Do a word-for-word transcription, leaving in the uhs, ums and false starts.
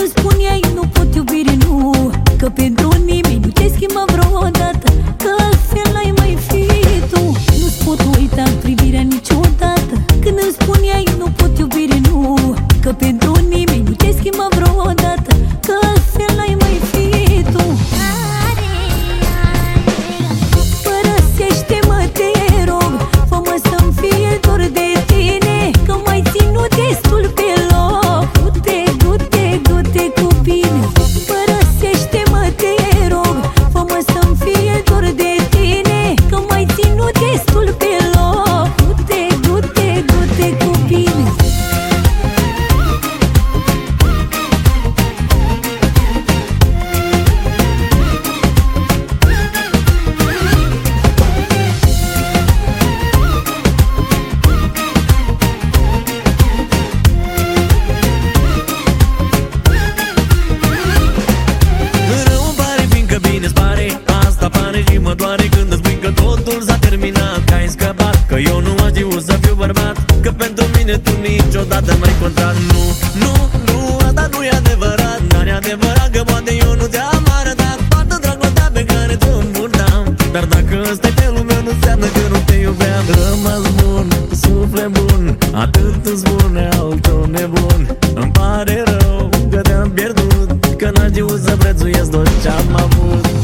spuneai nu pot iubire, nu, că pentru nimeni nu te schimbă vreodată, că altfel n-ai mai fi tu. Nu-ți pot uita privirea niciodată când îmi spuneai nu pot iubire, nu, că pentru nimeni nu te schimbă vreodată, că altfel n-ai mai fi tu. Părăsește-mă, te rog, fă-mă să-mi fie dor de tine, că m-ai ținut destul pe loc. Du-te, du-te, du-te cu bine. Părăsește-mă, te rog, fă-mă să-mi fie dor de tine, că m-ai ținut destul pe loc. Du-te, du-te, du-te cu bine. Mă doare când îți spui că totul s-a terminat, că ai scăpat, că eu nu aș știu să fiu bărbat, că pentru mine tu niciodată n-ai contat. Nu, nu, nu, asta nu e adevărat, dar e adevărat că poate eu nu ți-am arătat toată dragostea pe care ți-o îmburtam. Dar dacă ăsta-i felul meu, nu înseamnă că nu te iubeam. Rămas bun, suflet bun, atât îmi spune altul nebun. Îmi pare rău că te-am pierdut, că n-aș știu să prețuiesc tot ce-am avut.